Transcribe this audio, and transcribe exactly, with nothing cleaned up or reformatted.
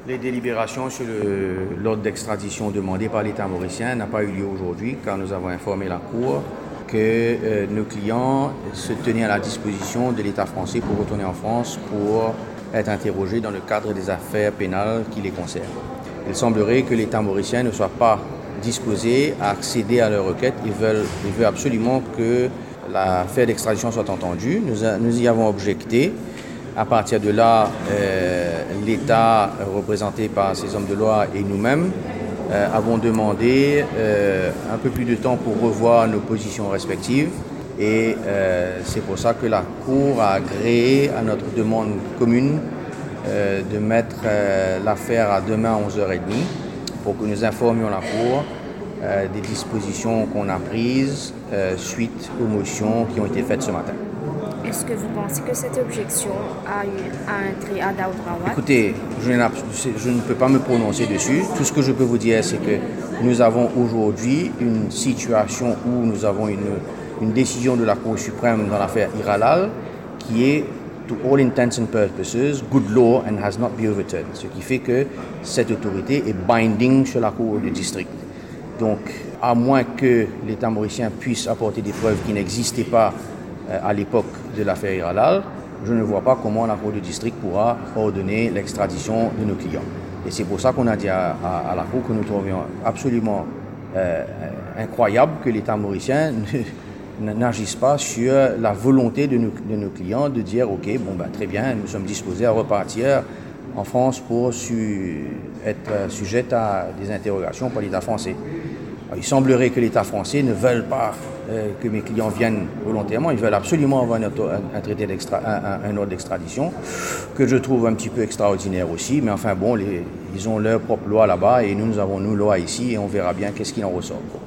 Les délibérations sur le, l'ordre d'extradition demandé par l'État mauricien n'ont pas eu lieu aujourd'hui car nous avons informé la Cour que euh, nos clients se tenaient à la disposition de l'État français pour retourner en France pour être interrogés dans le cadre des affaires pénales qui les concernent. Il semblerait que l'État mauricien ne soit pas disposé à accéder à leur requête. Ils veulent, ils veulent absolument que l'affaire d'extradition soit entendue. Nous, a, nous y avons objecté. À partir de là, euh, l'État, représenté par ces hommes de loi et nous-mêmes, euh, avons demandé euh, un peu plus de temps pour revoir nos positions respectives. Et euh, c'est pour ça que la Cour a agréé à notre demande commune euh, de mettre euh, l'affaire à demain à onze heures trente pour que nous informions la Cour euh, des dispositions qu'on a prises euh, suite aux motions qui ont été faites ce matin. Est-ce que vous pensez que cette objection a eu un trait à Daoud Rawat? Écoutez, je, je ne peux pas me prononcer dessus. Tout ce que je peux vous dire, c'est que nous avons aujourd'hui une situation où nous avons une, une décision de la Cour suprême dans l'affaire Iralal qui est, to all intents and purposes, good law and has not been overturned. Ce qui fait que cette autorité est binding sur la Cour de district. Donc, à moins que l'État mauricien puisse apporter des preuves qui n'existaient pas à l'époque de l'affaire Iralal, je ne vois pas comment la Cour de district pourra ordonner l'extradition de nos clients. Et c'est pour ça qu'on a dit à, à, à la Cour que nous trouvions absolument euh, incroyable que l'État mauricien ne, n'agisse pas sur la volonté de nos, de nos clients de dire « Ok, bon ben, très bien, nous sommes disposés à repartir en France pour su, être sujets à des interrogations par l'État français. » Il semblerait que l'État français ne veuille pas euh, que mes clients viennent volontairement. Ils veulent absolument avoir un, un, un traité d'extra, un, un ordre d'extradition que je trouve un petit peu extraordinaire aussi. Mais enfin bon, les, ils ont leur propre loi là-bas et nous, nous avons nos lois ici et on verra bien qu'est-ce qu'il en ressort.